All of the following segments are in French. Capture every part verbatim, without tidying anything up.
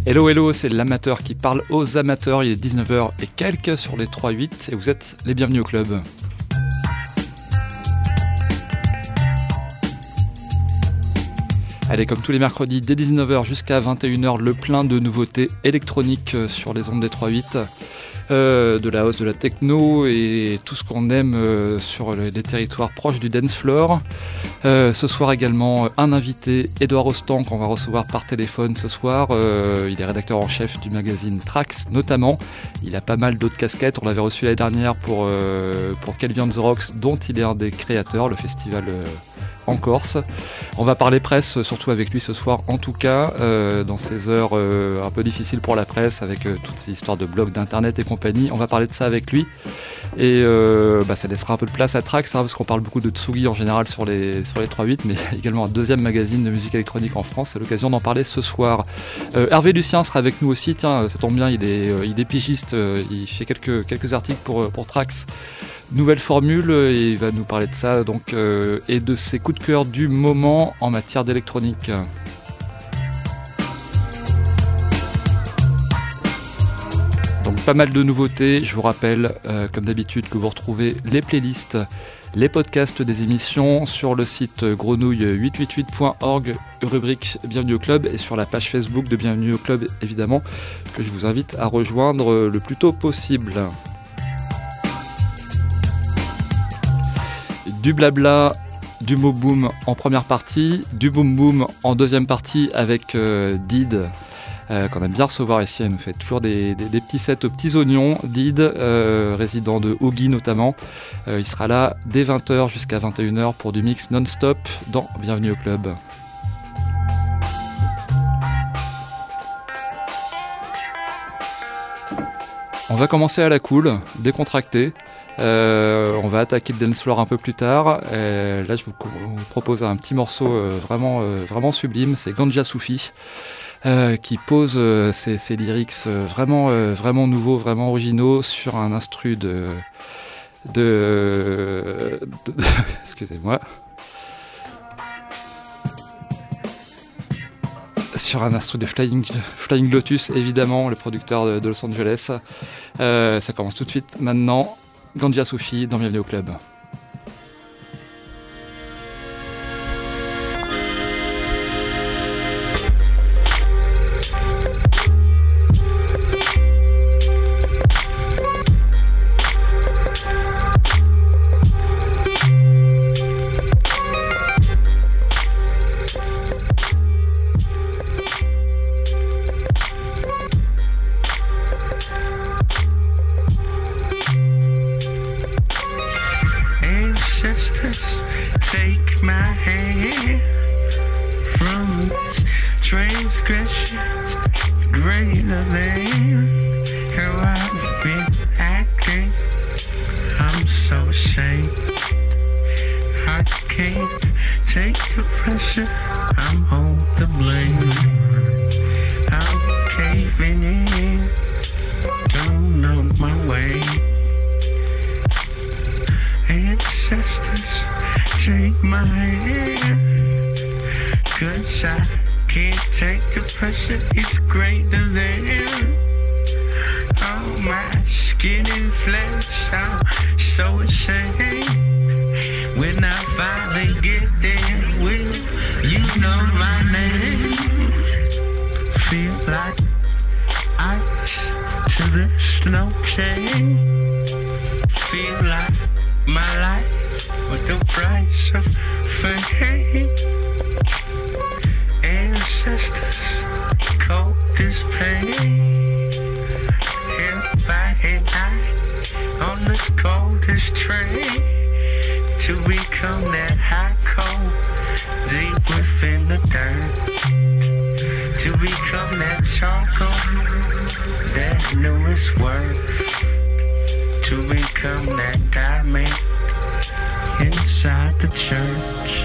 Hello, hello, c'est l'amateur qui parle aux amateurs. Il est dix-neuf heures et quelques sur les trois huit et vous êtes les bienvenus au club. Allez, comme tous les mercredis, dès dix-neuf heures jusqu'à vingt et une heures, le plein de nouveautés électroniques sur les ondes des trois huit. Euh, de la house, de la techno et tout ce qu'on aime euh, sur les, les territoires proches du dance floor. Euh, ce soir également, un invité, Edouard Rostand, qu'on va recevoir par téléphone ce soir. Euh, il est rédacteur en chef du magazine Trax, notamment. Il a pas mal d'autres casquettes. On l'avait reçu l'année dernière pour, euh, pour Calvi on the Rocks, dont il est un des créateurs, le festival euh, en Corse. On va parler presse, surtout avec lui ce soir, en tout cas, euh, dans ces heures euh, un peu difficiles pour la presse, avec euh, toutes ces histoires de blogs, d'internet et compagnie. On va parler de ça avec lui. Et euh, bah, ça laissera un peu de place à Trax, hein, parce qu'on parle beaucoup de Tsugi en général sur les, sur les trois huit, mais il y a également un deuxième magazine de musique électronique en France. C'est l'occasion d'en parler ce soir. Euh, Hervé Lucien sera avec nous aussi. Tiens, ça tombe bien, il est, euh, il est pigiste. Euh, il fait quelques, quelques articles pour, pour Trax. Nouvelle formule, et il va nous parler de ça donc, euh, et de ses coups de cœur du moment en matière d'électronique. Donc pas mal de nouveautés, je vous rappelle euh, comme d'habitude que vous retrouvez les playlists, les podcasts des émissions sur le site grenouille huit cent quatre-vingt-huit point org, rubrique Bienvenue au Club, et sur la page Facebook de Bienvenue au Club évidemment, que je vous invite à rejoindre le plus tôt possible. Du blabla, du mot boom en première partie, du boom boom en deuxième partie avec euh, Did, euh, qu'on aime bien recevoir ici. Elle nous fait toujours des, des, des petits sets aux petits oignons. Did, euh, résident de Oogie notamment. Euh, il sera là dès vingt heures jusqu'à vingt et une heures pour du mix non-stop dans Bienvenue au Club. On va commencer à la cool, décontracté. Euh, on va attaquer le dance floor un peu plus tard. Et là, je vous, vous propose un petit morceau euh, vraiment, euh, vraiment sublime. C'est Ganja Soufi euh, qui pose euh, ses, ses lyrics euh, vraiment, euh, vraiment nouveaux, vraiment originaux sur un instru de, de, de, de excusez-moi. Sur un instru de Flying, Flying Lotus, évidemment, le producteur de, de Los Angeles. Euh, ça commence tout de suite maintenant. Ganja Soufi dans Bienvenue au Club. Take my hand from this transgressions greater than how I've been acting. I'm so ashamed. I can't take the pressure. I'm on the blame. I'm caving in. Don't know my way. Ancestors, take my hand, 'cause I can't take the pressure, it's greater than. Oh, my skin and flesh, I'm so ashamed. When I finally get there, will you know my name? Feel like ice to the snow chain. Feel like my life with the price of fame. Ancestors, cold as pain. Held by an eye on this coldest train. To become that hot cold deep within the dirt. To become that charcoal that knew its worth. To become that diamond inside the church.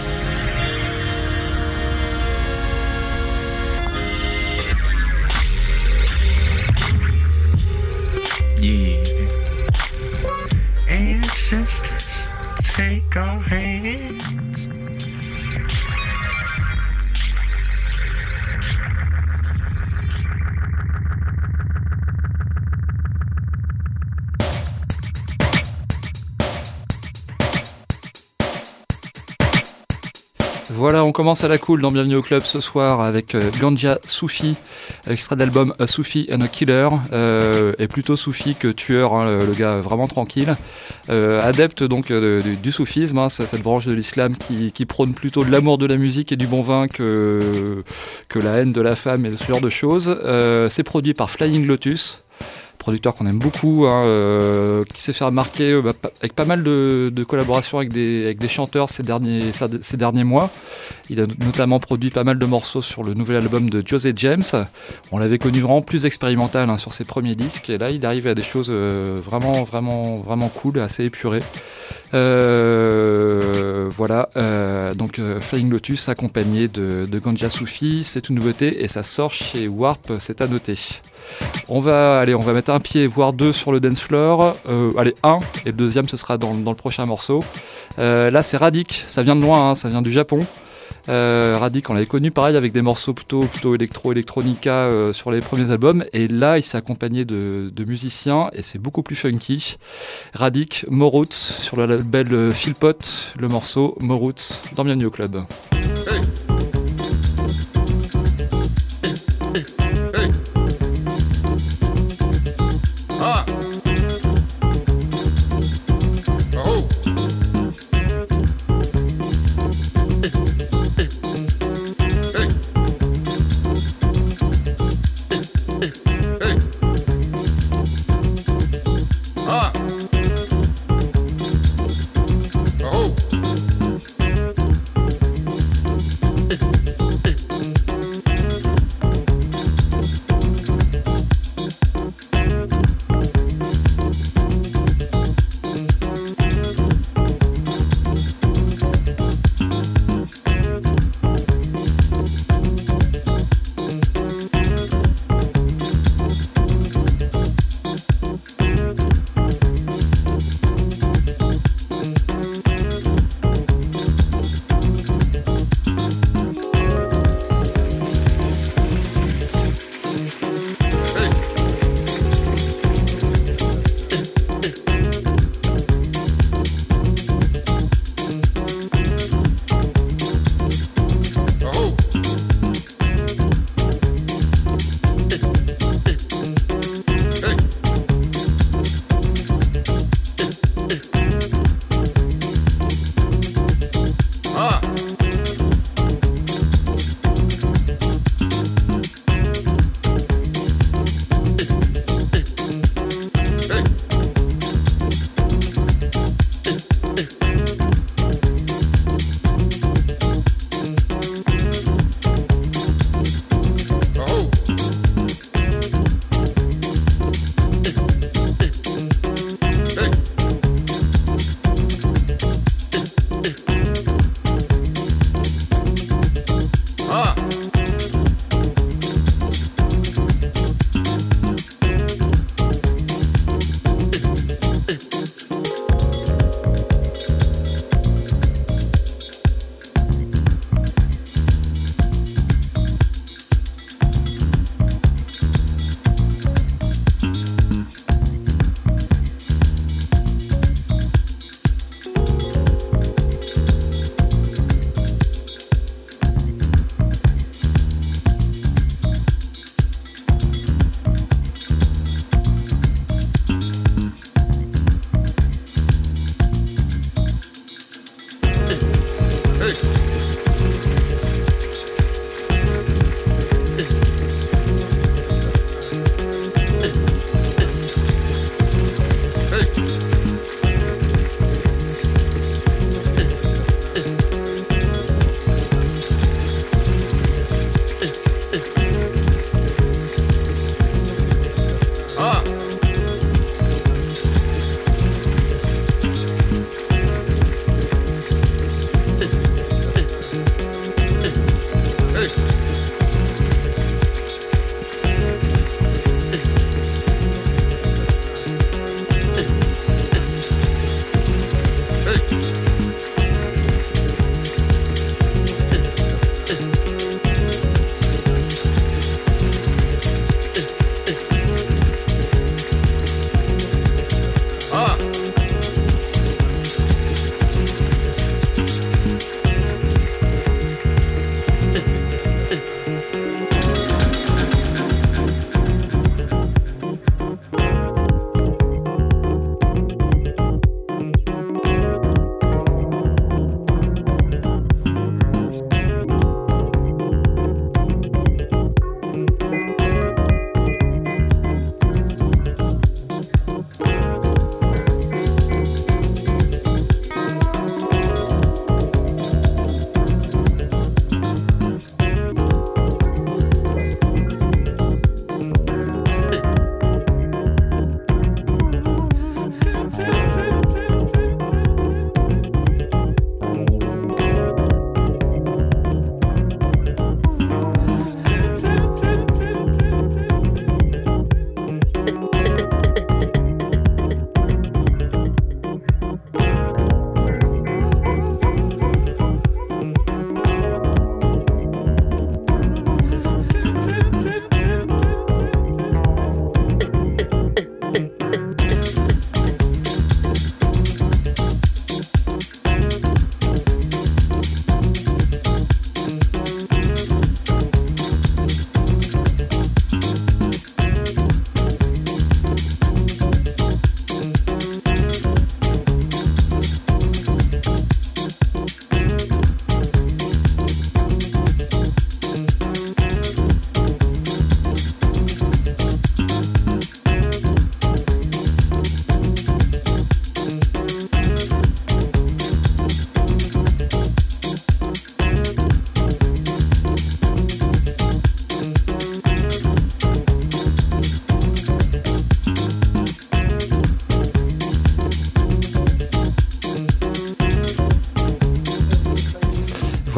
Yeah. Ancestors, take our hands. commence à la cool dans Bienvenue au Club ce soir avec euh, Ganja Soufi, extrait d'album A Soufi and a Killer, euh, et plutôt Soufi que tueur, hein, le, le gars vraiment tranquille. Euh, adepte donc euh, du, du soufisme, hein, c'est cette branche de l'islam qui, qui prône plutôt de l'amour de la musique et du bon vin que, que la haine de la femme et ce genre de choses. Euh, c'est produit par Flying Lotus, producteur qu'on aime beaucoup, hein, euh, qui s'est fait remarquer euh, bah, avec pas mal de, de collaborations avec des, avec des chanteurs ces derniers, ces derniers mois. Il a notamment produit pas mal de morceaux sur le nouvel album de José James. On l'avait connu vraiment plus expérimental, hein, sur ses premiers disques, et là il arrive à des choses euh, vraiment, vraiment, vraiment cool, assez épurées. Euh, voilà, euh, donc euh, Flying Lotus accompagné de, de Ganja Soufi, c'est une nouveauté et ça sort chez Warp, c'est à noter. On va, allez, on va mettre un pied, voire deux sur le dance floor. Euh, allez, un, et le deuxième ce sera dans, dans le prochain morceau. Euh, là c'est Radic, ça vient de loin, hein, ça vient du Japon. Euh, Radic, on l'avait connu pareil avec des morceaux plutôt, plutôt électro-électronica euh, sur les premiers albums, et là il s'est accompagné de, de musiciens et c'est beaucoup plus funky. Radic, Moroots sur le label Philpot, le morceau Moroots dans Bienvenue au Club. Hey.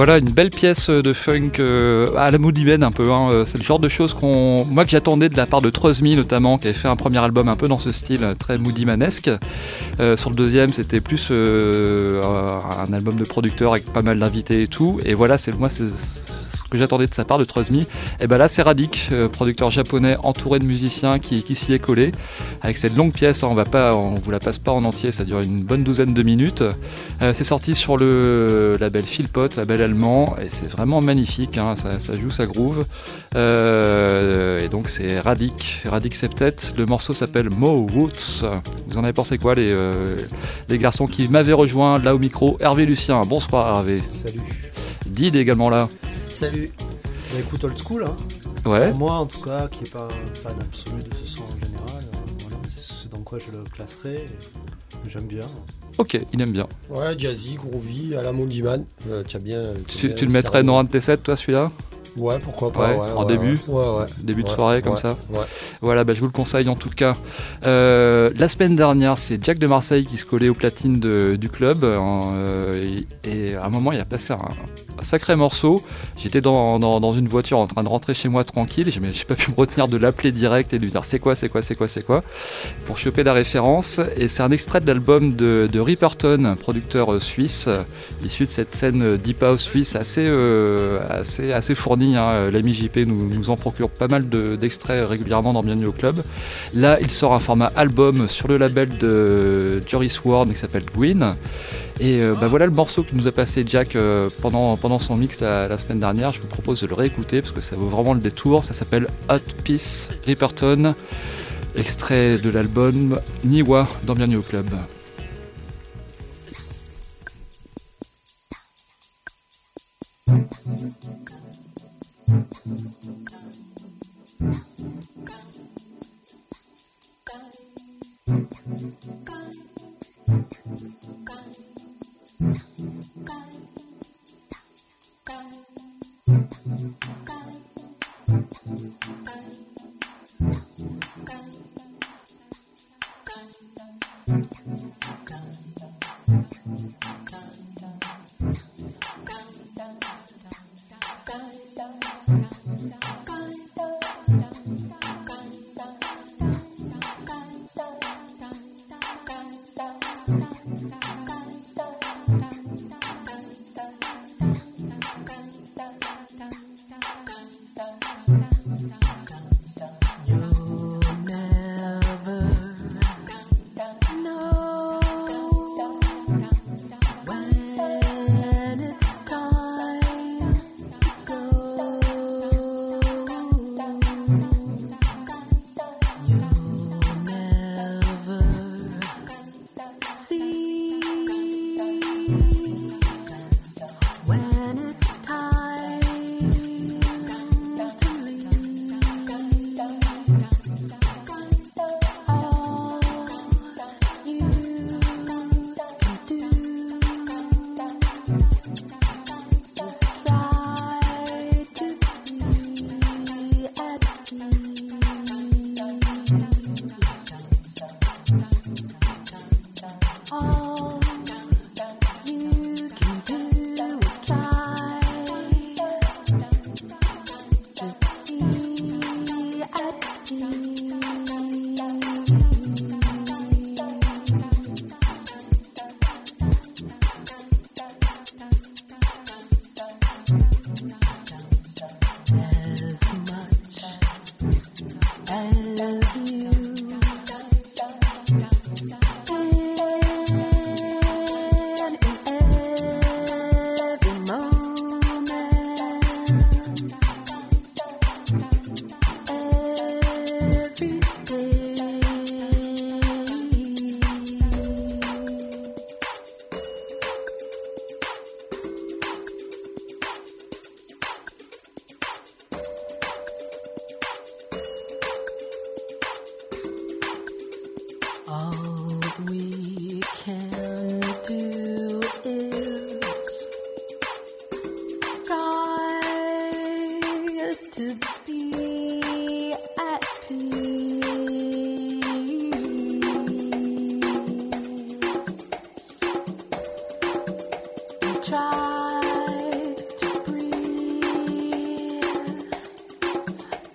Voilà, une belle pièce de funk euh, à la Moody Man un peu. Hein. C'est le genre de choses qu'on, moi que j'attendais de la part de Trust Me notamment, qui avait fait un premier album un peu dans ce style très Moody Manesque. Euh, sur le deuxième, c'était plus euh, un album de producteur avec pas mal d'invités et tout. Et voilà, c'est moi c'est ce que j'attendais de sa part de Trust Me. Et ben là, c'est Radic, euh, producteur japonais entouré de musiciens qui, qui s'y est collé avec cette longue pièce. Hein, on va pas, on vous la passe pas en entier, ça dure une bonne douzaine de minutes. Euh, c'est sorti sur le label Philpot, label allemand, et c'est vraiment magnifique. Hein, ça, ça joue, ça groove. Euh, et donc c'est Radic, Radic Septet. Le morceau s'appelle Mo Woods. Vous en avez pensé quoi, les, euh, les garçons qui m'avaient rejoint là au micro? Hervé Lucien. Bonsoir Hervé. Salut. Did également là. Salut. Bah, écoute, old school, hein. Ouais. Pour moi, en tout cas, qui n'est pas un fan absolu de ce son en général, euh, voilà, c'est ce dans quoi je le classerais. Et j'aime bien. Ok, il aime bien. Ouais, jazzy, groovy, à la Moody Man. Euh, tu as bien. Tu, bien tu le mettrais dans un de tes sets, toi, celui-là? Ouais, pourquoi pas. Ouais, ouais, en ouais, début ouais, ouais, Début de ouais, soirée, comme ouais, ça. Ouais. Voilà, bah, je vous le conseille en tout cas. Euh, la semaine dernière, c'est Jack de Marseille qui se collait aux platines de, du club. Euh, et, et à un moment, il a passé un, un sacré morceau. J'étais dans, dans, dans une voiture en train de rentrer chez moi tranquille. Je n'ai pas pu me retenir de l'appeler direct et de lui dire c'est quoi, c'est quoi, c'est quoi, c'est quoi, pour choper la référence. Et c'est un extrait de l'album de, de Ripperton, producteur suisse, issu de cette scène Deep House suisse assez, euh, assez, assez fournie. Hein. L'ami J P nous, nous en procure pas mal de, d'extraits régulièrement dans Bienvenue au Club. Là, il sort un format album sur le label de Joris Ward qui s'appelle Green. Et euh, bah voilà le morceau que nous a passé Jack euh, pendant, pendant son mix la, la semaine dernière. Je vous propose de le réécouter parce que ça vaut vraiment le détour. Ça s'appelle Hot Piece Ripperton, extrait de l'album Niwa dans Bienvenue au Club.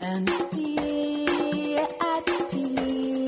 and be at peace.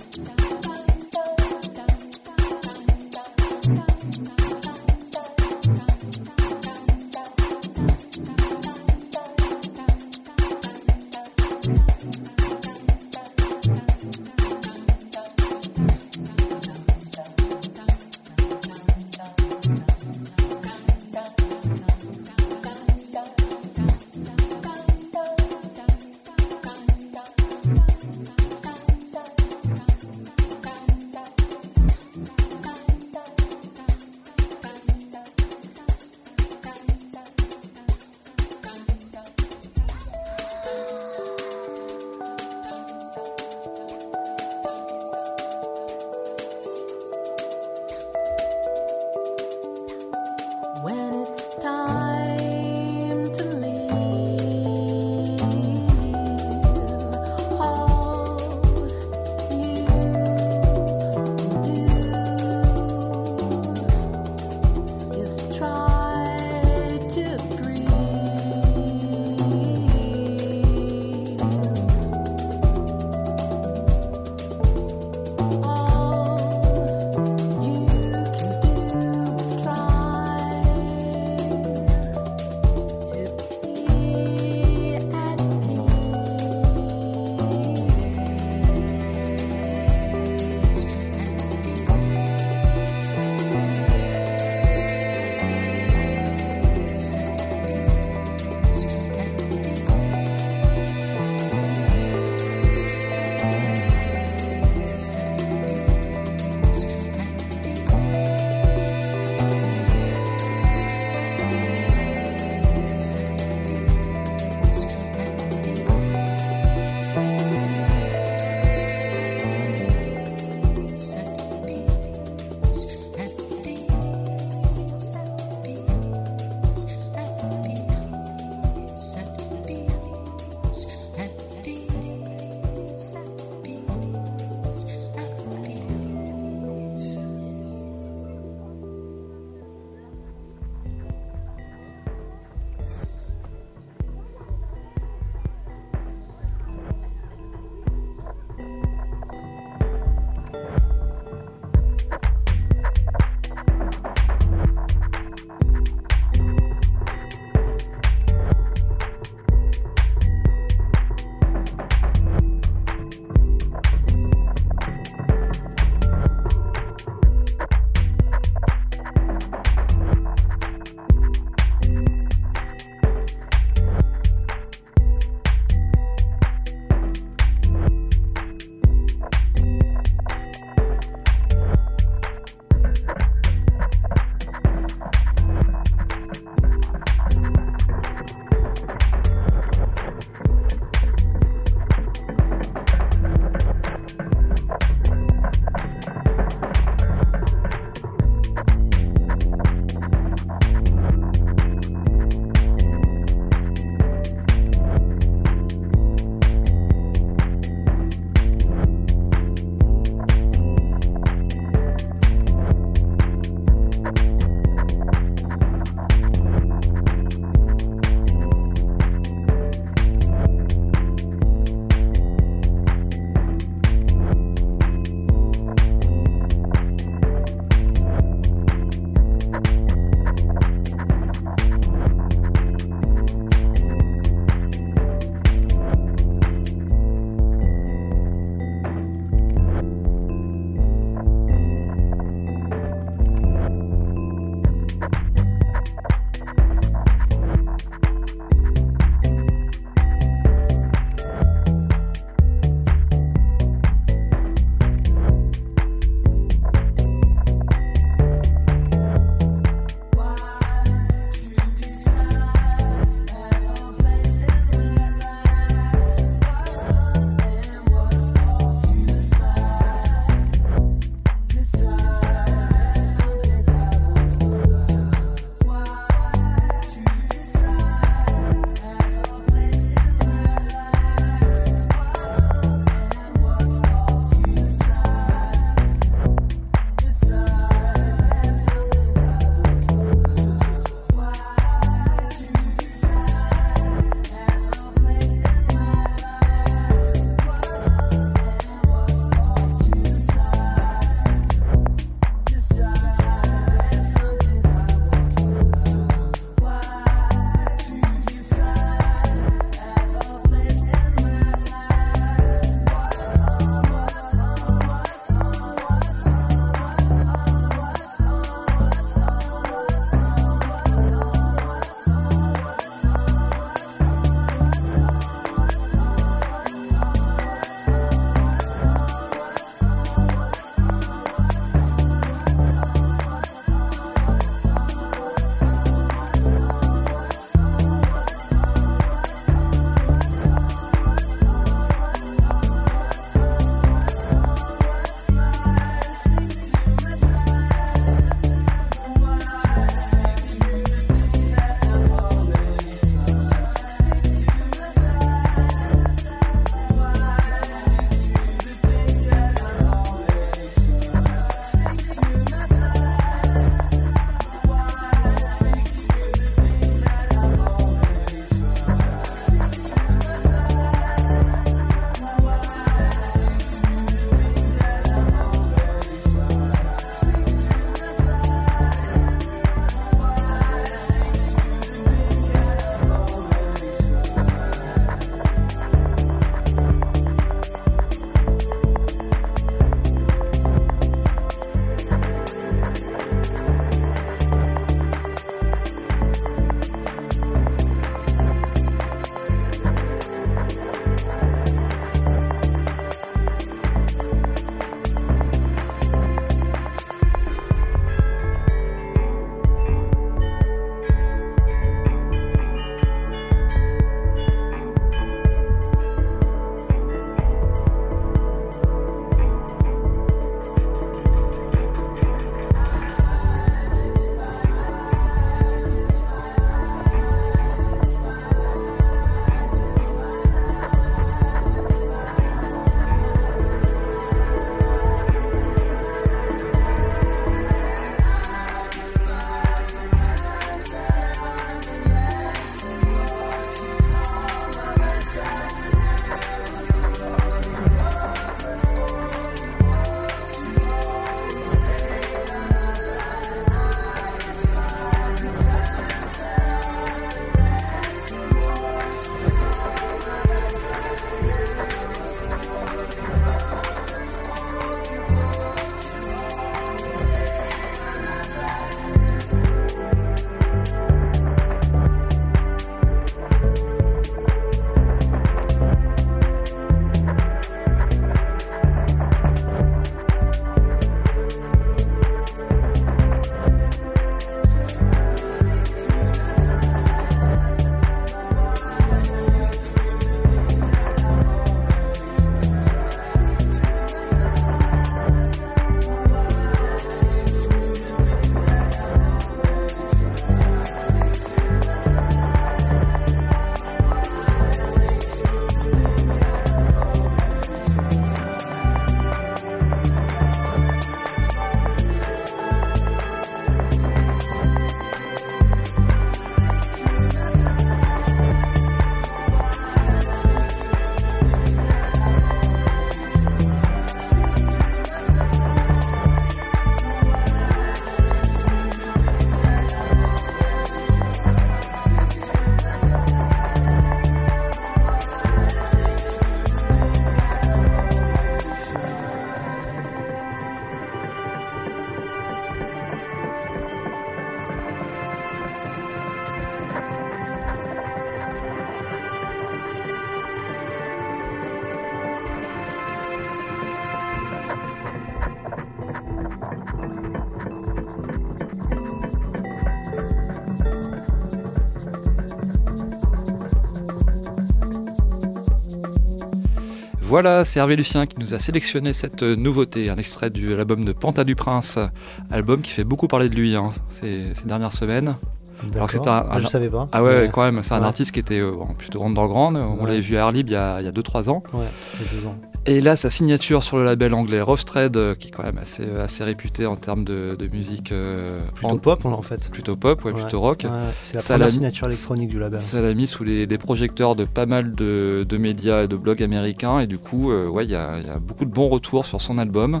Voilà, c'est Hervé Lucien qui nous a sélectionné cette nouveauté, un extrait de l'album de Panta du Prince, album qui fait beaucoup parler de lui hein, ces, ces dernières semaines. Alors que c'était un, un, je savais pas. Ah ouais, mais... quand même, c'est un ouais. artiste qui était euh, plutôt underground. On ouais. l'avait vu à Airlib il y a, il y a deux trois ans. Ouais, il y a deux ans. Et là, sa signature sur le label anglais Rough Trade, euh, qui est quand même assez, assez réputé en termes de, de musique. Euh, plutôt en, pop, en fait. Plutôt pop, ouais, ouais. plutôt rock. Ouais, c'est la ça première l'a, signature électronique du label. Ça l'a mis sous les, les projecteurs de pas mal de, de médias et de blogs américains. Et du coup, euh, ouais, il y a, y a beaucoup de bons retours sur son album.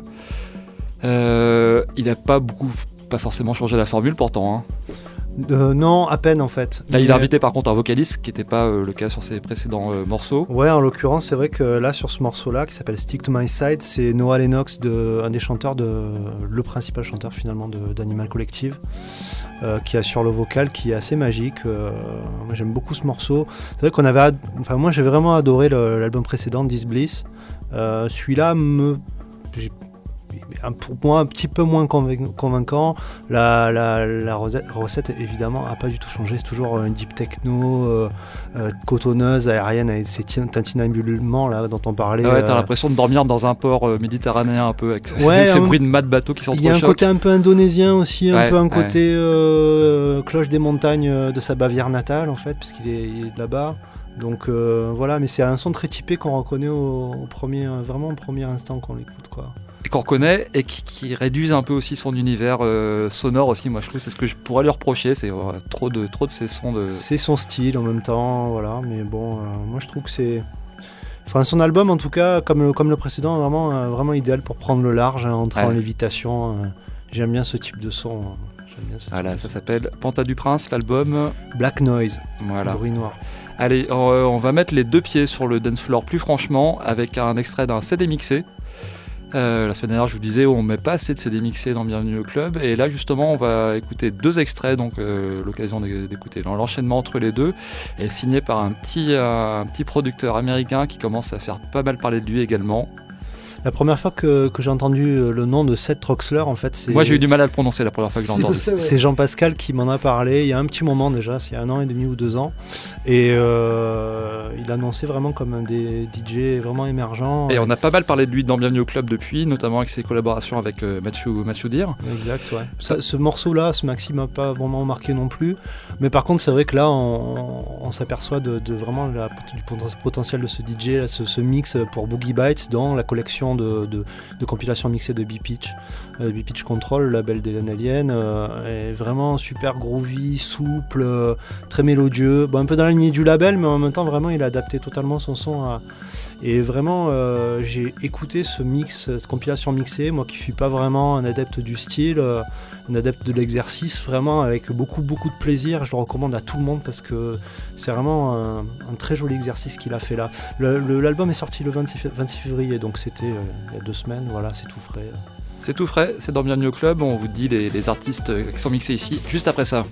Euh, il n'a pas beaucoup, pas forcément changé la formule pourtant. Hein. Euh, non, à peine en fait. Là, Mais... il a invité par contre un vocaliste, qui n'était pas euh, le cas sur ses précédents euh, morceaux. Ouais, en l'occurrence, c'est vrai que là, sur ce morceau-là, qui s'appelle Stick to My Side, c'est Noah Lennox, de, un des chanteurs, de, le principal chanteur finalement de, d'Animal Collective, euh, qui assure le vocal, qui est assez magique. Euh, moi, j'aime beaucoup ce morceau. C'est vrai qu'on avait, ad... enfin, moi, j'ai vraiment adoré le, l'album précédent, This Bliss. Euh, celui-là me, j'ai pour moi un petit peu moins convaincant. La, la, la recette évidemment n'a pas du tout changé, c'est toujours une deep techno euh, euh, cotonneuse, aérienne, avec ces tintinambulements là dont on parlait. Ah ouais, t'as euh... l'impression de dormir dans un port euh, méditerranéen un peu, avec ouais, ces un... bruits de mâts de bateau qui s'entrechoquent. Il y a un côté un peu indonésien aussi, un ouais, peu un ouais. côté euh, cloche des montagnes de sa Bavière natale en fait, puisqu'il est, il est de là-bas. Donc euh, voilà, mais c'est un son très typé qu'on reconnaît au, au premier, vraiment au premier instant qu'on l'écoute quoi. Et qu'on reconnaît et qui, qui réduisent un peu aussi son univers euh, sonore aussi, moi je trouve, c'est ce que je pourrais lui reprocher, c'est euh, trop de trop de ces sons de... C'est son style en même temps, voilà, mais bon, euh, moi je trouve que c'est... Enfin son album en tout cas, comme le, comme le précédent, vraiment, euh, vraiment idéal pour prendre le large, hein, entrer ouais. en lévitation, euh, j'aime bien ce type de son. Euh, j'aime bien ce voilà, type ça de s'appelle Panta du Prince, l'album... Black Noise, voilà. Bruit noir. Allez, euh, on va mettre les deux pieds sur le dance floor plus franchement, avec un extrait d'un C D mixé. Euh, la semaine dernière, je vous disais, on met pas assez de C D mixés dans Bienvenue au Club, et là justement, on va écouter deux extraits, donc euh, l'occasion d'écouter l'enchaînement entre les deux, et signé par un petit, euh, un petit producteur américain qui commence à faire pas mal parler de lui également. La première fois que, que j'ai entendu le nom de Seth Troxler, en fait, c'est... Moi, j'ai eu du mal à le prononcer la première fois que j'ai entendu. C'est, c'est Jean-Pascal qui m'en a parlé il y a un petit moment déjà, c'est il y a un an et demi ou deux ans. Et euh, il annonçait vraiment comme un des D J vraiment émergents. Et on a pas mal parlé de lui dans Bienvenue au Club depuis, notamment avec ses collaborations avec euh, Matthew, Matthew Deere. Exact, ouais. Ça, ce morceau-là, ce maxi m'a pas vraiment marqué non plus. Mais par contre, c'est vrai que là, on, on s'aperçoit de, de vraiment la, du potentiel de ce D J, là, ce, ce mix pour Boogie Bites dans la collection De, de, de compilation mixée de B-Pitch, euh, B-Pitch Control, le label d'Hélène Alien, euh, est vraiment super groovy, souple, euh, très mélodieux, bon, un peu dans la lignée du label, mais en même temps vraiment il a adapté totalement son son à... Et vraiment euh, j'ai écouté ce mix, cette compilation mixée, moi qui suis pas vraiment un adepte du style, euh, un adepte de l'exercice, vraiment avec beaucoup beaucoup de plaisir. Je le recommande à tout le monde parce que c'est vraiment un, un très joli exercice qu'il a fait là. Le, le, l'album est sorti le vingt-six février, donc c'était euh, il y a deux semaines, voilà, c'est tout frais. C'est tout frais, c'est dans Bienvenue au Club, on vous dit les, les artistes qui sont mixés ici, juste après ça.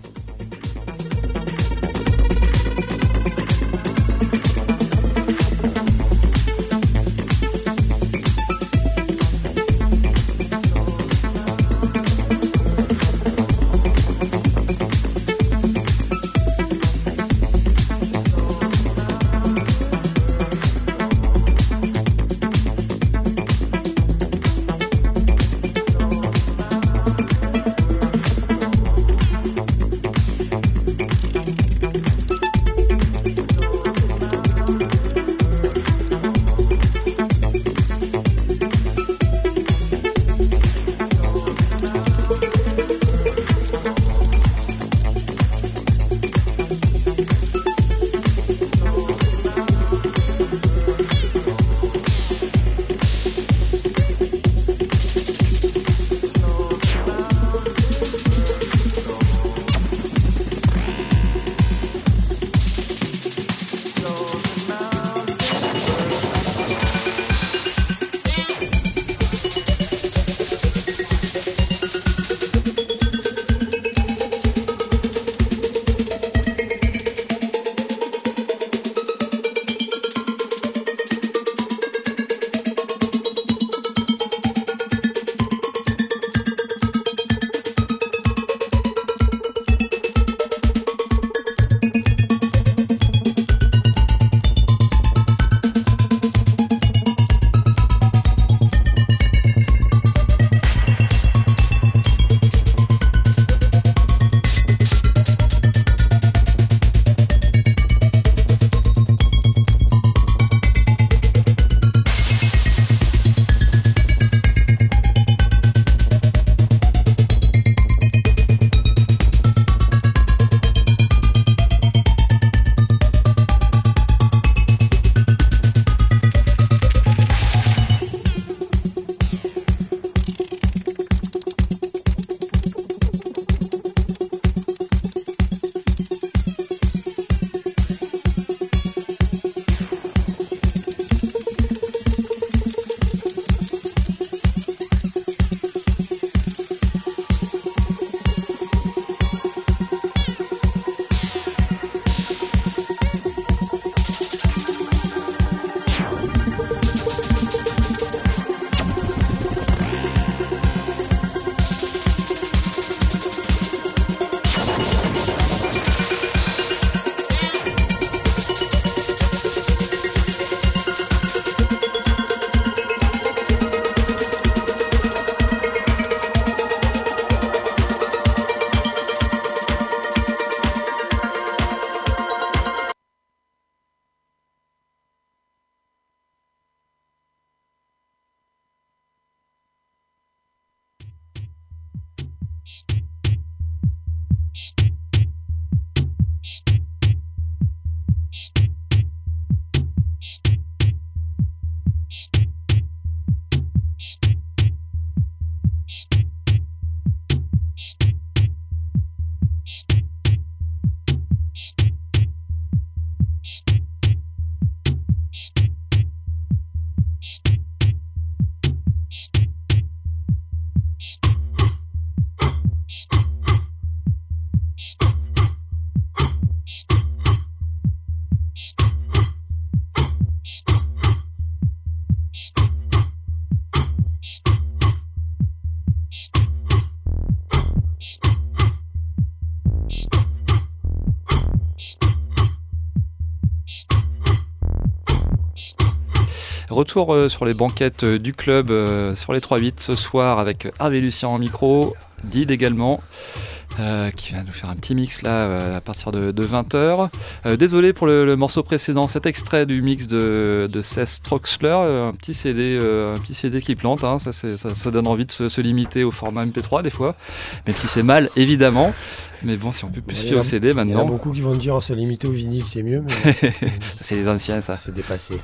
Retour euh, sur les banquettes euh, du club euh, sur les trois huit ce soir avec Hervé Lucien en micro, Did également, euh, qui va nous faire un petit mix là euh, à partir de, de vingt heures. Euh, désolé pour le, le morceau précédent, cet extrait du mix de, de Seth Troxler, euh, un petit C D, euh, un petit C D qui plante, hein, ça, c'est, ça, ça donne envie de se, se limiter au format M P trois des fois, même si c'est mal évidemment. Mais bon, si on peut plus se fier au C D maintenant. Il y en a beaucoup qui vont dire oh, se limiter au vinyle, c'est mieux. Mais... c'est les anciens, ça. C'est dépassé.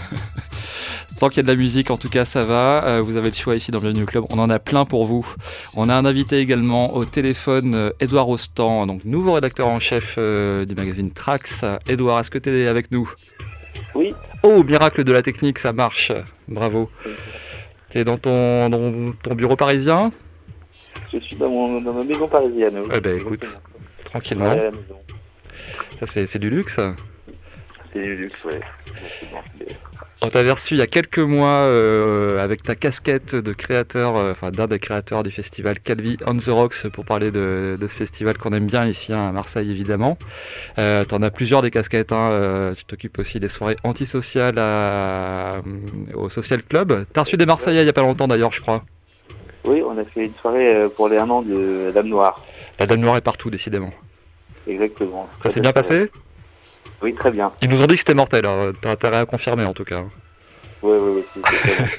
Tant qu'il y a de la musique, en tout cas, ça va. Euh, vous avez le choix ici dans Bienvenue au Club. On en a plein pour vous. On a un invité également au téléphone, euh, Édouard Rostand, donc nouveau rédacteur en chef euh, du magazine Trax. Édouard, est-ce que tu es avec nous ? Oui. Oh, miracle de la technique, ça marche. Bravo. Tu es dans ton, dans ton bureau parisien ? Je suis dans, mon, dans ma maison parisienne. Oui. Eh ben écoute, tranquillement. Ouais, ça c'est, c'est du luxe. C'est du luxe, ouais. On t'avait reçu il y a quelques mois euh, avec ta casquette de créateur, euh, enfin d'un des créateurs du festival Calvi on the Rocks pour parler de, de ce festival qu'on aime bien ici hein, à Marseille évidemment. Euh, T'en as plusieurs des casquettes, hein, euh, tu t'occupes aussi des soirées antisociales à, euh, au Social Club. T'as reçu des Marseillais il y a pas longtemps d'ailleurs je crois. Oui, on a fait une soirée pour les un an de la Dame Noire. La Dame Noire est partout décidément. Exactement. Ça s'est bien passé ? Oui, très bien. Ils nous ont dit que c'était mortel, alors t'as intérêt à confirmer en tout cas. Oui, oui, oui. C'est, c'est très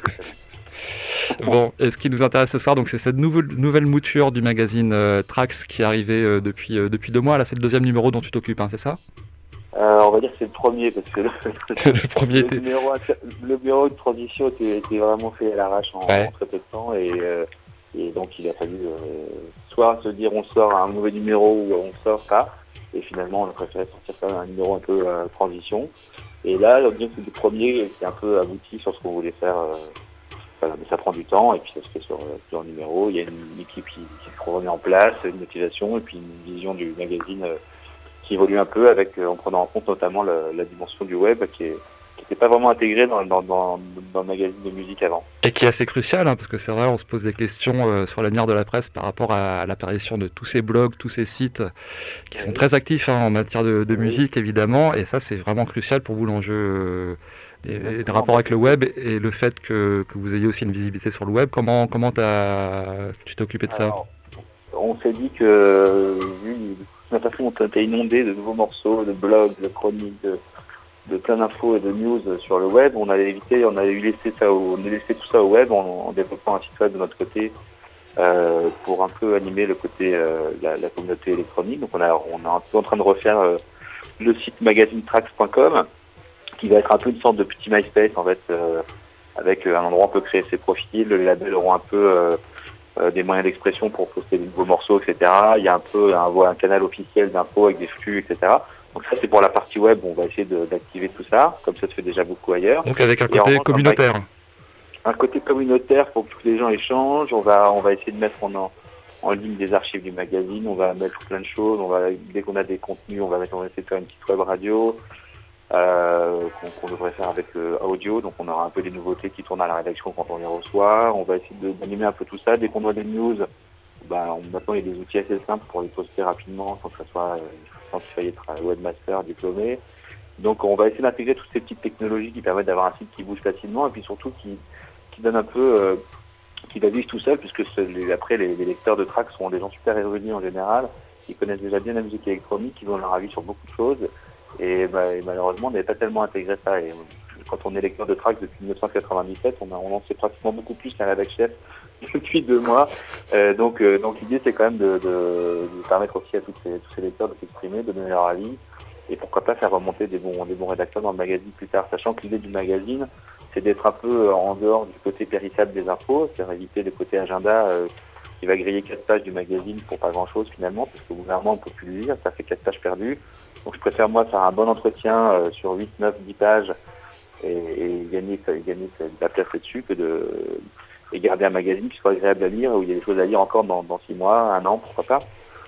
bon. Bon, et ce qui nous intéresse ce soir, donc, c'est cette nouvelle, nouvelle mouture du magazine euh, Trax qui est arrivée euh, depuis, euh, depuis deux mois. Là, c'est le deuxième numéro dont tu t'occupes, hein, c'est ça ? euh, On va dire que c'est le premier, parce que le, le premier le, était... numéro, le numéro de transition était, était vraiment fait à l'arrache en, ouais. en très peu de temps. Et, euh, et donc, il a fallu euh, soit se dire on sort un nouvel numéro ou on sort ça. Et finalement, on a préféré sortir ça un numéro un peu euh, transition. Et là, on dit que c'est le premier qui est un peu abouti sur ce qu'on voulait faire. Euh, voilà, mais ça prend du temps et puis ça se fait sur euh, plusieurs numéros. Il y a une, une équipe qui, qui se remet en place, une motivation et puis une vision du magazine euh, qui évolue un peu avec, euh, en prenant en compte notamment la, la dimension du web qui est qui n'était pas vraiment intégrée dans, dans, dans, dans le magazine de musique avant. Et qui est assez crucial, hein, parce que c'est vrai, on se pose des questions euh, sur l'avenir de la presse par rapport à, à l'apparition de tous ces blogs, tous ces sites qui sont oui. très actifs hein, en matière de, de oui. musique, évidemment. Et ça, c'est vraiment crucial pour vous, l'enjeu euh, et, et le rapport avec le web et le fait que, que vous ayez aussi une visibilité sur le web. Comment, comment t'as, tu t'es occupé de ça ? Alors, on s'est dit que, vu la façon dont on était inondé de nouveaux morceaux, de blogs, de chroniques, de de plein d'infos et de news sur le web, on avait évité, on avait laissé ça, au, on a laissé tout ça au web en, en développant un site web de notre côté euh, pour un peu animer le côté euh, la, la communauté électronique. Donc on a, on est un peu en train de refaire euh, le site magazine trax point com qui va être un peu une sorte de petit MySpace en fait, euh, avec un endroit où on peut créer ses profils. Les labels auront un peu euh, euh, des moyens d'expression pour poster des nouveaux morceaux, et cetera. Il y a un peu un, un canal officiel d'infos avec des flux, et cetera. Donc ça c'est pour la partie web, on va essayer de, d'activer tout ça, comme ça se fait déjà beaucoup ailleurs. Donc avec un côté revanche, communautaire. Un côté communautaire pour que tous les gens échangent, on va on va essayer de mettre en, en ligne des archives du magazine, on va mettre plein de choses, on va dès qu'on a des contenus, on va mettre on va essayer de faire une petite web radio euh, qu'on, qu'on devrait faire avec euh, audio, donc on aura un peu des nouveautés qui tournent à la rédaction quand on les reçoit, on va essayer de, d'animer un peu tout ça, dès qu'on voit des news, ben, on, maintenant il y a des outils assez simples pour les poster rapidement sans que ça soit euh, sans qu'il faille être webmaster diplômé. Donc on va essayer d'intégrer toutes ces petites technologies qui permettent d'avoir un site qui bouge facilement et puis surtout qui, qui donne un peu, euh, qui va vivre tout seul puisque les, après les, les lecteurs de Trax sont des gens super érudits en général, qui connaissent déjà bien la musique électronique, qui ont leur avis sur beaucoup de choses et, bah, et malheureusement on n'avait pas tellement intégré ça. Et quand on est lecteur de Trax depuis dix-neuf cent quatre-vingt-dix-sept, on, a, on en sait pratiquement beaucoup plus qu'un rédac chef depuis deux mois. Euh, donc, euh, donc l'idée c'est quand même de, de, de permettre aussi à toutes ces, tous ces lecteurs de s'exprimer, de donner leur avis, et pourquoi pas faire remonter des bons, des bons rédacteurs dans le magazine plus tard, sachant que l'idée du magazine c'est d'être un peu en dehors du côté périssable des infos, c'est-à-dire éviter le côté agenda euh, qui va griller quatre pages du magazine pour pas grand-chose finalement, parce qu'au bout d'un moment, on peut plus le lire, ça fait quatre pages perdues. Donc je préfère moi faire un bon entretien euh, sur huit, neuf, dix pages et, et gagner, gagner de la place là-dessus que de et garder un magazine qui soit agréable à lire, où il y a des choses à lire encore dans, dans six mois, un an, pourquoi pas.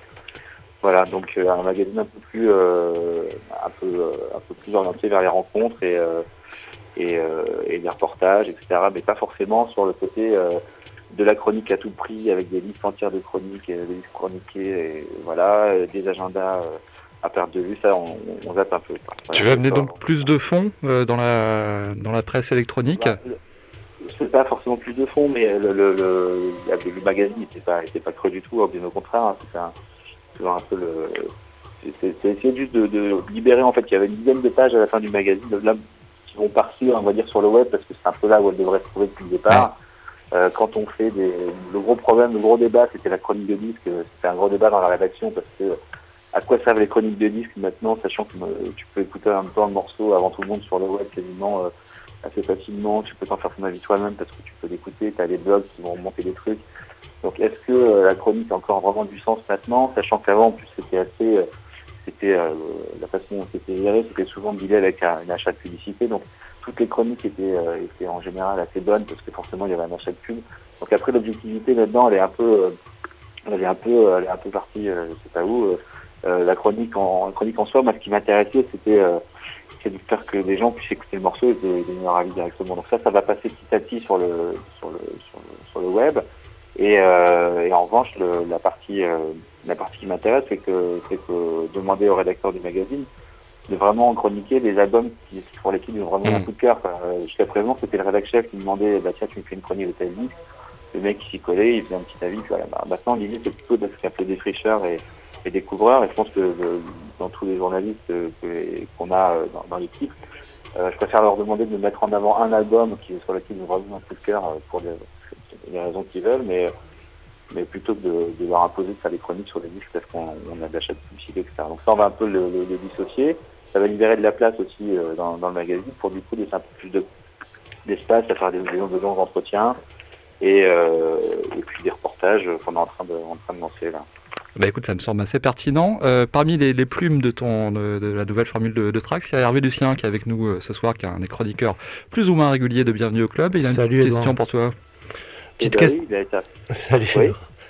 Voilà, donc euh, un magazine un peu plus euh, un peu euh, un peu plus orienté vers les rencontres et euh, et, euh, et les reportages, et cetera. Mais pas forcément sur le côté euh, de la chronique à tout prix avec des listes entières de chroniques, et des listes chroniquées, et voilà, euh, des agendas euh, à perte de vue. Ça, on, on zappe un peu. Voilà, Tu veux amener ça, donc on... plus de fonds euh, dans la dans la presse électronique? Bah, c'est pas forcément plus de fonds, mais le, le, le, le magazine n'était pas, était pas creux du tout, bien au contraire. Hein, c'était un, toujours un peu le, c'est, c'est essayer juste de, de libérer, en fait, il y avait une dizaine de pages à la fin du magazine, là, qui vont partir, on va dire, sur le web, parce que c'est un peu là où elles devraient se trouver depuis le départ. Ouais. Euh, quand on fait des, le gros problème, le gros débat, c'était la chronique de disques, c'était un gros débat dans la rédaction, parce que à quoi servent les chroniques de disques maintenant, sachant que euh, tu peux écouter en même temps le morceau avant tout le monde sur le web quasiment, euh, assez facilement, tu peux t'en faire ton avis toi-même parce que tu peux l'écouter, tu as des blogs qui vont monter des trucs. Donc est-ce que euh, la chronique a encore vraiment du sens maintenant, sachant qu'avant en plus c'était assez, euh, c'était euh, la façon dont c'était géré, c'était souvent dealé avec un, un achat de publicité, donc toutes les chroniques étaient, euh, étaient en général assez bonnes parce que forcément il y avait un achat de pub. Donc après l'objectivité là-dedans elle est un peu, euh, elle est un peu, elle est un peu partie, euh, je sais pas où. Euh, euh, la chronique en, la chronique en soi, moi ce qui m'intéressait c'était euh, c'est de faire que les gens puissent écouter le morceau et de donner leur avis directement. Donc ça, ça va passer petit à petit sur le sur le sur le, sur le web. Et, euh, et en revanche, le, la partie euh, la partie qui m'intéresse, c'est que c'est que demander au rédacteur du magazine de vraiment chroniquer les albums qui, pour lesquels ils ont vraiment mmh. un coup de cœur. Euh, jusqu'à présent, c'était le rédacteur chef qui me demandait, bah tiens, tu me fais une chronique de tel disque. Le mec qui s'y collait, il faisait un petit avis. Puis voilà. Bah, maintenant, l'idée c'est plutôt d'être un peu défricheur et et découvreurs, et je pense que euh, dans tous les journalistes euh, que, qu'on a euh, dans, dans l'équipe, euh, je préfère leur demander de mettre en avant un album qui, sur lequel ils ont vraiment un coup de cœur euh, pour les, les raisons qu'ils veulent, mais, mais plutôt que de, de leur imposer de faire des chroniques sur les disques parce qu'on on a de l'achat de publicité, et cetera. Donc ça, on va un peu le, le, le dissocier. Ça va libérer de la place aussi euh, dans, dans le magazine pour du coup laisser un peu plus de, d'espace à faire des, des longs entretiens et, euh, et puis des reportages qu'on est en train de, en train de lancer là. Bah écoute, ça me semble assez pertinent. Euh, parmi les, les plumes de ton de, de la nouvelle formule de, de Trax, il y a Hervé Lucien qui est avec nous euh, ce soir, qui est un des chroniqueurs plus ou moins réguliers de Bienvenue au Club. Et il a une salut, petite Edouard. question pour toi. Petite question. Oui, salut. Oui.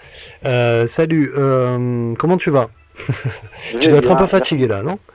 Euh, salut. Euh, comment tu vas? Tu dois être un peu fatigué là, non?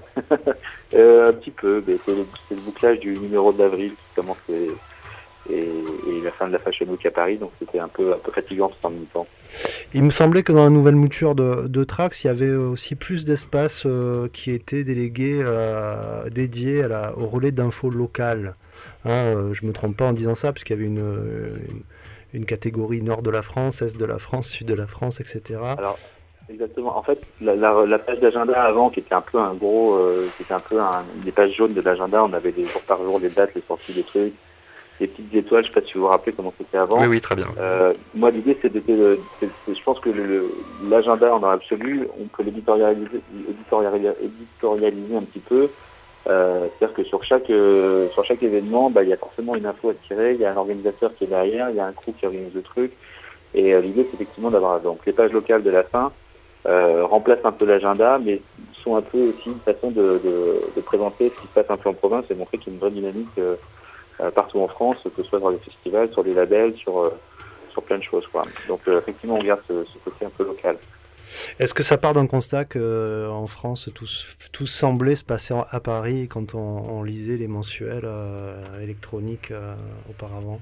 euh, Un petit peu. Mais c'est, le, c'est le bouclage du numéro d'avril qui commence et, et, et la fin de la Fashion Week à Paris, donc c'était un peu un peu fatigant tout en même temps. Il me semblait que dans la nouvelle mouture de, de Trax, il y avait aussi plus d'espace euh, qui était délégué, euh, dédié à la, au relais d'infos locales. Hein, euh, je ne me trompe pas en disant ça, parce qu'il y avait une, une, une catégorie nord de la France, est de la France, sud de la France, et cetera. Alors, exactement. En fait, la, la, la page d'agenda avant, qui était un peu un gros, euh, qui était un peu un, des pages jaunes de l'agenda, on avait des jours par jour, les dates, les sorties, des trucs. Les petites étoiles, je ne sais pas si vous vous rappelez comment c'était avant. Oui, oui, très bien. Euh, moi, l'idée, c'est de, de, de, de, je pense que le, l'agenda, dans l'absolu, on peut l'éditorialiser, éditorialiser, éditorialiser un petit peu. Euh, c'est-à-dire que sur chaque, euh, sur chaque événement, bah, il y a forcément une info à tirer, il y a un organisateur qui est derrière, il y a un crew qui organise le truc. Et euh, l'idée, c'est effectivement d'avoir donc les pages locales de la fin euh, remplacent un peu l'agenda, mais sont un peu aussi une façon de, de, de présenter ce qui se passe un peu en province et montrer qu'il y a une vraie dynamique. Euh, partout en France, que ce soit dans les festivals, sur les labels, sur, euh, sur plein de choses, quoi. Donc euh, effectivement, on garde ce, ce côté un peu local. Est-ce que ça part d'un constat qu'en France, tout, tout semblait se passer à Paris quand on, on lisait les mensuels euh, électroniques euh, auparavant?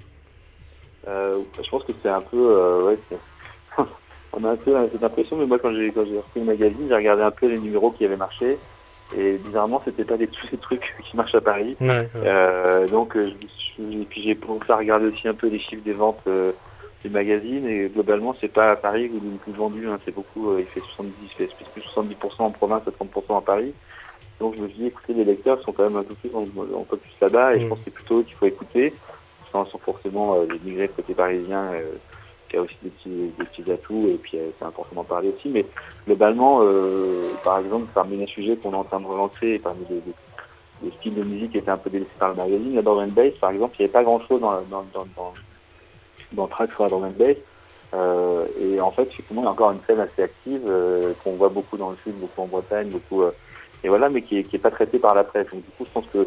euh, Je pense que c'est un peu... Euh, ouais, c'est... on a un peu cette impression, mais moi quand j'ai, quand j'ai repris le magazine, j'ai regardé un peu les numéros qui avaient marché. Et bizarrement, c'était pas des, tous ces trucs qui marchent à Paris. Ouais, ouais. Euh, donc, euh, je, et puis j'ai commencé à regarder aussi un peu les chiffres des ventes euh, du magazine. Et globalement, c'est pas à Paris où il est le plus vendu. Hein, c'est beaucoup. Euh, il fait soixante-dix, il fait plus soixante-dix pour cent en province et trente pour cent à Paris. Donc, je me suis dit, écoutez, les lecteurs sont quand même un peu plus, un peu plus là-bas. Et mmh. je pense que c'est plutôt eux qu'il faut écouter, sans, sans forcément euh, migrer côté parisien. Euh, qui a aussi des petits, des petits atouts et puis euh, c'est important d'en parler aussi, mais globalement euh, par exemple parmi les sujets qu'on est en train de relancer et parmi les, les, les styles de musique qui étaient un peu délaissés par le magazine, la drum and bass par exemple, il n'y avait pas grand chose dans, dans, dans, dans, dans Trax sur la drum and bass, Euh, et en fait, effectivement, il y a encore une scène assez active euh, qu'on voit beaucoup dans le sud, beaucoup en Bretagne, beaucoup euh, et voilà, mais qui est, qui est pas traitée par la presse. Donc du coup, je pense que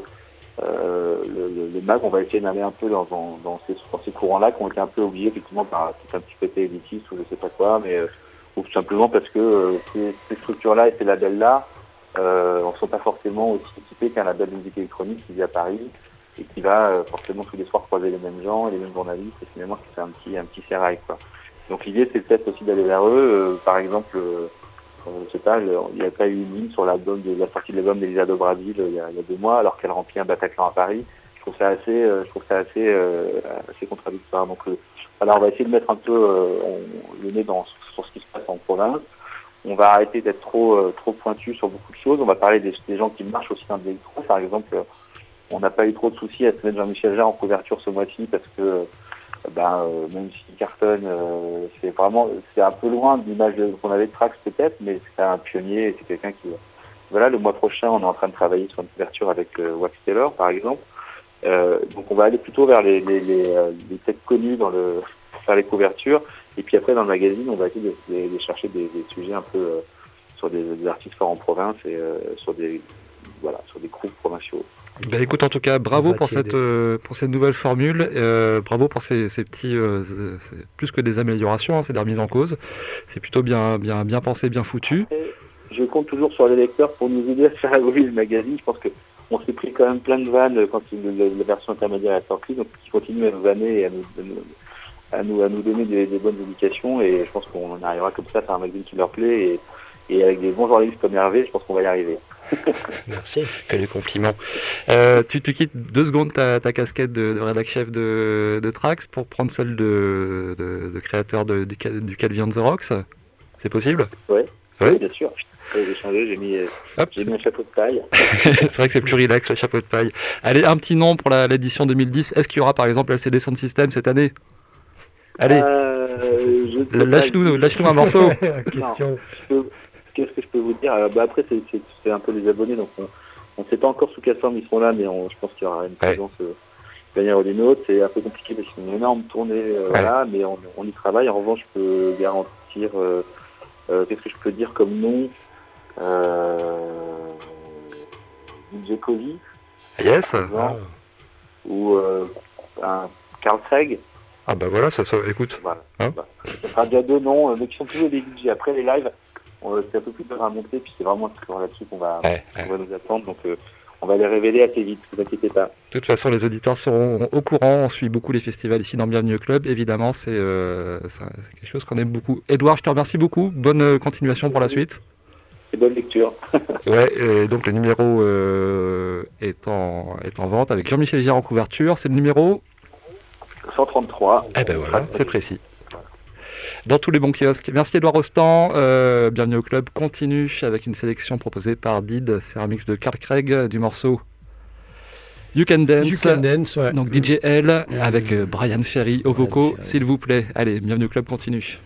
euh, le, le, le mag, on va essayer d'aller un peu dans, dans, dans, ces, dans ces courants-là, qui ont été un peu oubliés effectivement par tout un petit côté élitiste ou je sais pas quoi, mais euh, ou tout simplement parce que euh, ces, ces structures-là et ces labels-là euh, ne sont pas forcément aussi équipés qu'un label de musique électronique qui vit à Paris et qui va euh, forcément tous les soirs croiser les mêmes gens et les mêmes journalistes et finalement qui fait un petit un petit sérail, quoi. Donc l'idée c'est peut-être aussi d'aller vers eux. Euh, par exemple, euh, je sais pas, le, il n'y a pas eu une ligne sur l'album de la sortie de l'album d'Elisa do Brasil euh, il, y a, il y a deux mois, alors qu'elle remplit un Bataclan à Paris. Je trouve ça assez, euh, je trouve ça assez, euh, assez contradictoire. Donc euh, voilà, on va essayer de mettre un peu euh, on, le nez dans sur ce qui se passe en province. On va arrêter d'être trop euh, trop pointu sur beaucoup de choses. On va parler des, des gens qui marchent aussi dans l'électro. Par exemple, euh, on n'a pas eu trop de soucis à se mettre Jean-Michel Jarre en couverture ce mois-ci parce que euh, ben euh, même s'il cartonne, euh, c'est vraiment c'est un peu loin de l'image de, qu'on avait de Trax peut-être, mais c'est un pionnier et c'est quelqu'un qui voilà. Le mois prochain, on est en train de travailler sur une couverture avec euh, Wax Taylor, par exemple. Euh, donc on va aller plutôt vers les les, les, euh, les têtes connues dans le faire les couvertures. Et puis après, dans le magazine, on va essayer de, de, de chercher des, des sujets un peu euh, sur des, des artistes forts en province et euh, sur des voilà sur des groupes provinciaux. Bah écoute, en tout cas, bravo pour cette euh, pour cette nouvelle formule. Euh, bravo pour ces, ces petits, euh, c'est plus que des améliorations, hein, c'est des remises en cause. C'est plutôt bien bien bien pensé, bien foutu. Et je compte toujours sur les lecteurs pour nous aider à faire évoluer le magazine. Je pense que on s'est pris quand même plein de vannes quand le, le, la version intermédiaire est sortie, donc ils continuent à nous vanner et à nous, à nous à nous à nous donner des, des bonnes indications, et je pense qu'on arrivera comme ça à faire un magazine qui leur plaît, et, et avec des bons journalistes comme Hervé, je pense qu'on va y arriver. Merci. Que les compliments. Euh, tu, tu quittes deux secondes ta, ta casquette de, de rédac chef de, de Trax pour prendre celle de, de, de créateur de, du, du Calvi on the Rocks. C'est possible? Ouais. Ouais. Oui, bien sûr. J'ai changé, j'ai mis, Hop, j'ai mis un chapeau de paille. c'est vrai que c'est plus relax le chapeau de paille. Allez, un petit nom pour la, l'édition deux mille dix. Est-ce qu'il y aura par exemple L C D Sound System cette année? Allez, euh, je lâche-nous, lâche-nous un morceau. Question. Non, qu'est-ce que je peux vous dire? euh, bah Après, c'est, c'est, c'est un peu les abonnés, donc on ne sait pas encore sous quelle forme ils seront là, mais on, je pense qu'il y aura une présence euh, d'une manière ou d'une autre. C'est un peu compliqué parce qu'il y a une énorme tournée, euh, ouais. Voilà, mais on, on y travaille. En revanche, je peux garantir, euh, euh, qu'est-ce que je peux dire comme nom? euh, D J Kovi, Yes. ah. Ou euh, un Carl Craig. Ah bah voilà, ça, ça écoute. Voilà. Hein Bah, ça sera déjà deux noms, mais qui sont toujours des D J. Après les lives, on, c'est un peu plus dur à monter, puis c'est vraiment là-dessus qu'on va, ouais, on ouais. va nous attendre. Donc euh, on va les révéler assez vite, ne vous inquiétez pas. De toute façon, les auditeurs seront au courant. On suit beaucoup les festivals ici dans Bienvenue au Club. Évidemment, c'est, euh, c'est quelque chose qu'on aime beaucoup. Edouard, je te remercie beaucoup. Bonne continuation pour la suite. Et bonne lecture. Ouais, et donc le numéro euh, est, en, est en vente avec Jean-Michel Jarre en couverture. C'est le numéro cent trente-trois. Eh ben voilà, c'est précis. Dans tous les bons kiosques. Merci Edouard Rostand. Euh, Bienvenue au Club continue avec une sélection proposée par Did. C'est un mix de Carl Craig du morceau You Can Dance. You Can Dance, ouais. Donc D J L avec euh, Brian Ferry au Brian vocaux, Ferry. s'il vous plaît. Allez, Bienvenue au Club continue.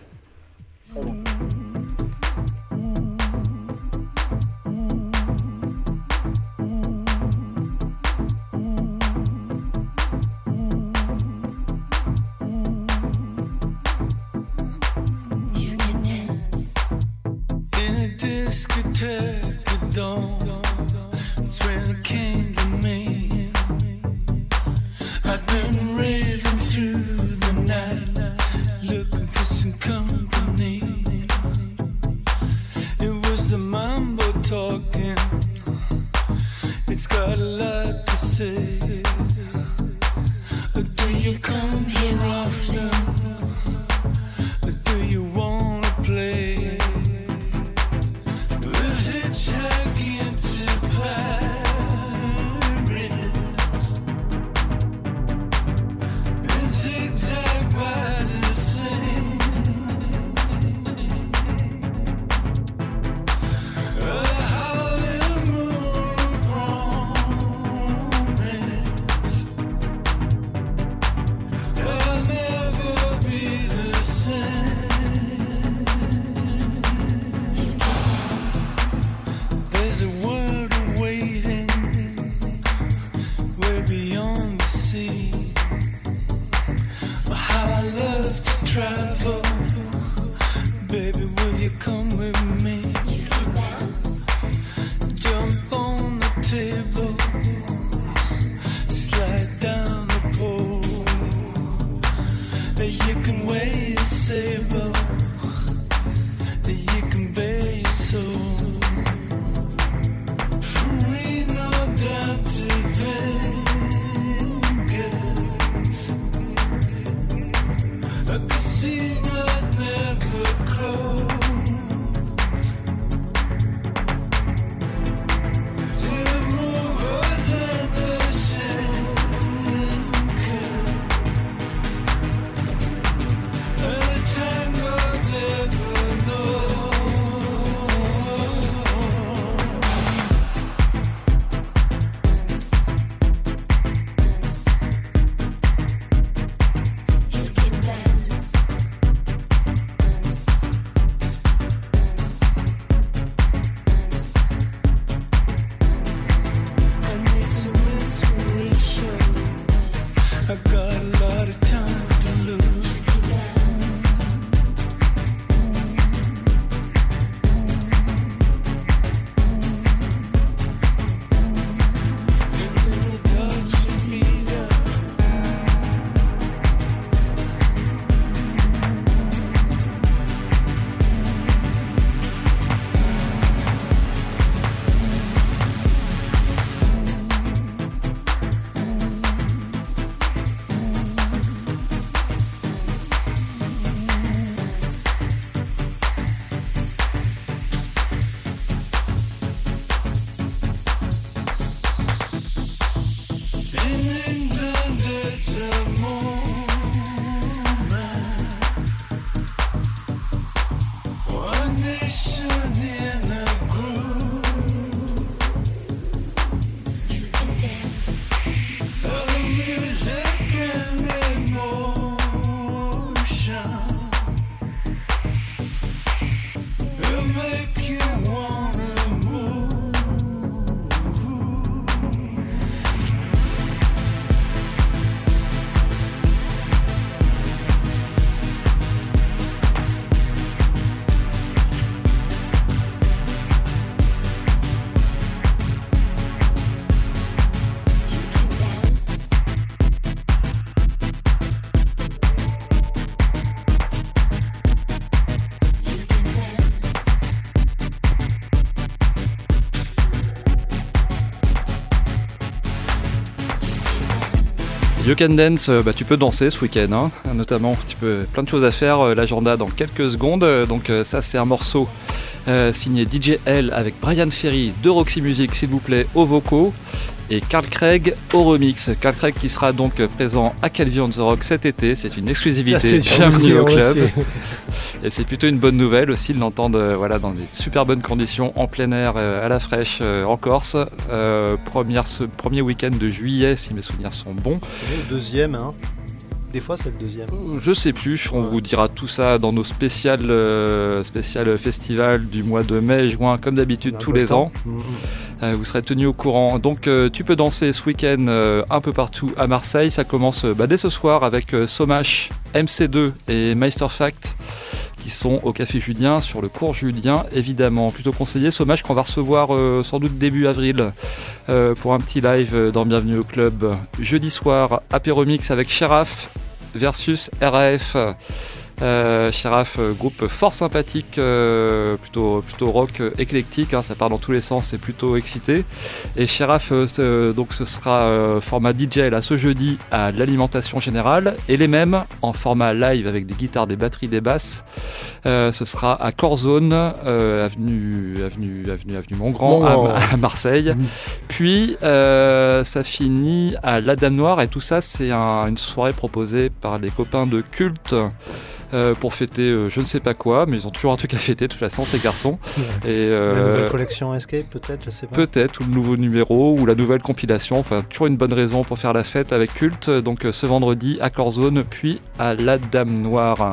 You Can Dance, euh, bah, tu peux danser ce week-end, hein, notamment. Tu peux, plein de choses à faire, euh, l'agenda dans quelques secondes. Euh, donc euh, ça, c'est un morceau euh, signé D J L avec Brian Ferry de Roxy Music, s'il vous plaît, aux vocaux. Et Carl Craig au remix. Carl Craig qui sera donc présent à Calvi on the Rock cet été. C'est une exclusivité. Bienvenue au club. Et c'est plutôt une bonne nouvelle aussi de l'entendre euh, voilà, dans des super bonnes conditions en plein air, euh, à la fraîche euh, en Corse. Euh, première, ce premier week-end de juillet, si mes souvenirs sont bons. Le deuxième, hein. Des fois, c'est le deuxième. Je sais plus, on vous dira tout ça dans nos spéciales, euh, spéciales festivals du mois de mai et juin, comme d'habitude, tous les ans. Mmh. Euh, vous serez tenus au courant. Donc, euh, tu peux danser ce week-end euh, un peu partout à Marseille. Ça commence euh, bah, dès ce soir avec euh, Somash, M C deux et Meisterfact qui sont au Café Julien, sur le cours Julien, évidemment. Plutôt conseillé. Somash qu'on va recevoir euh, sans doute début avril euh, pour un petit live dans Bienvenue au Club. Jeudi soir, Apéromix avec Sheraf versus R A F. Euh, Sheraf, euh, groupe fort sympathique, euh, plutôt, plutôt rock euh, éclectique, hein, ça part dans tous les sens, c'est plutôt excité. Et Sheraf, euh, donc ce sera euh, format D J là ce jeudi à l'Alimentation Générale, et les mêmes en format live avec des guitares, des batteries, des basses. Euh, ce sera à Corzone, euh, avenue, avenue, avenue, avenue Montgrand, Montgrand. À, à Marseille. Mmh. Puis euh, ça finit à La Dame Noire, et tout ça c'est un, une soirée proposée par les copains de Culte. Euh, pour fêter euh, je ne sais pas quoi, mais ils ont toujours un truc à fêter de toute façon ces garçons. Ouais. Et, euh, la nouvelle collection Escape peut-être, je sais pas. Peut-être, ou le nouveau numéro, ou la nouvelle compilation, enfin toujours une bonne raison pour faire la fête avec Culte, donc euh, ce vendredi à Corzone, puis à La Dame Noire.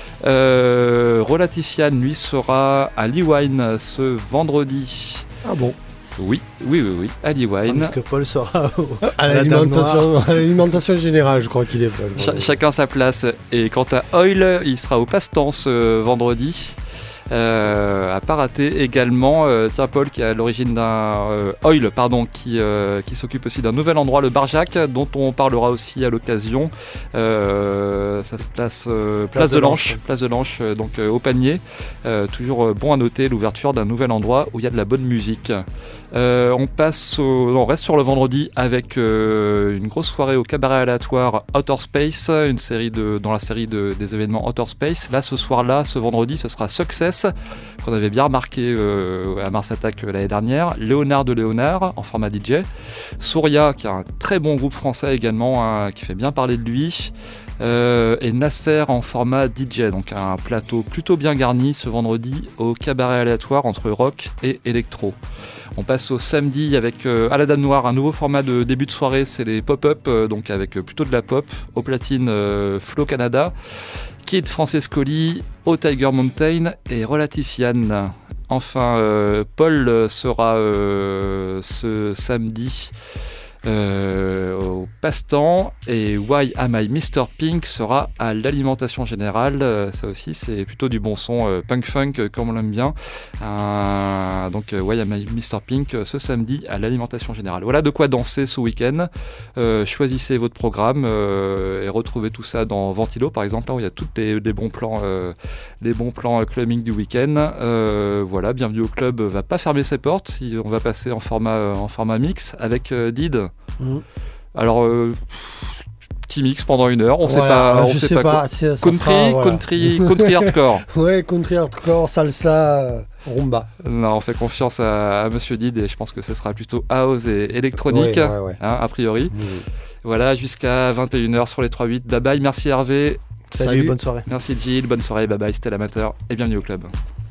Euh, Rolatifian, lui, sera à Leewine ce vendredi. Ah bon? Oui, oui, oui, oui, à Leewine. Parce que Paul sera à, à l'alimentation, à l'alimentation générale, je crois qu'il est. Ch- chacun sa place. Et quant à Oil, il sera au Passe-Temps ce vendredi. Euh, à pas rater également. Euh, tiens, Paul, qui est à l'origine d'un euh, Oil, pardon, qui euh, qui s'occupe aussi d'un nouvel endroit, le Barjac, dont on parlera aussi à l'occasion. Euh, ça se place euh, place, place de, de Lanche, Lanche, place de Lanche, euh, donc euh, au panier. Euh, toujours euh, bon à noter l'ouverture d'un nouvel endroit où il y a de la bonne musique. Euh, on passe, au, on reste sur le vendredi avec euh, une grosse soirée au cabaret aléatoire Outer Space, une série de dans la série de, des événements Outer Space. Là, ce soir-là, ce vendredi, ce sera Success, qu'on avait bien remarqué euh, à Mars Attack euh, l'année dernière. Léonard de Léonard en format D J. Souria, qui est un très bon groupe français également, hein, qui fait bien parler de lui. Euh, et Nasser en format D J, donc un plateau plutôt bien garni ce vendredi au cabaret aléatoire entre rock et électro. On passe au samedi avec euh, à la Dame Noire, un nouveau format de début de soirée, c'est les pop-up, euh, donc avec euh, plutôt de la pop, au platine euh, Flow Canada, Kid Francescoli, au Tiger Mountain et Rolatifian. Enfin, euh, Paul sera euh, ce samedi Euh, au Passe-Temps, et Why Am I mister Pink sera à l'Alimentation Générale. Euh, ça aussi c'est plutôt du bon son euh, punk funk euh, comme on l'aime bien. Euh, donc euh, Why Am I mister Pink euh, ce samedi à l'Alimentation Générale. Voilà de quoi danser ce week-end. Euh, choisissez votre programme euh, et retrouvez tout ça dans Ventilo par exemple, là où il y a tous les, les bons plans euh, les bons plans euh, clubbing du week-end. Euh, voilà, Bienvenue au Club va pas fermer ses portes, on va passer en format, euh, en format mix avec euh, Did. Mmh. Alors euh, petit mix pendant une heure, on voilà, sait pas, on je sait sais pas, pas country, sera, voilà. country, country hardcore. Ouais, country hardcore, salsa, euh, rumba. Non, on fait confiance à, à Monsieur Did et je pense que ce sera plutôt house et électronique, ouais, ouais, ouais. Hein, a priori. Mmh. Voilà, jusqu'à vingt et une heures sur les trois huit. Bye bye, merci Hervé. Salut, Salut, bonne soirée. Merci Gilles, bonne soirée, bye bye, c'était l'amateur et bienvenue au club.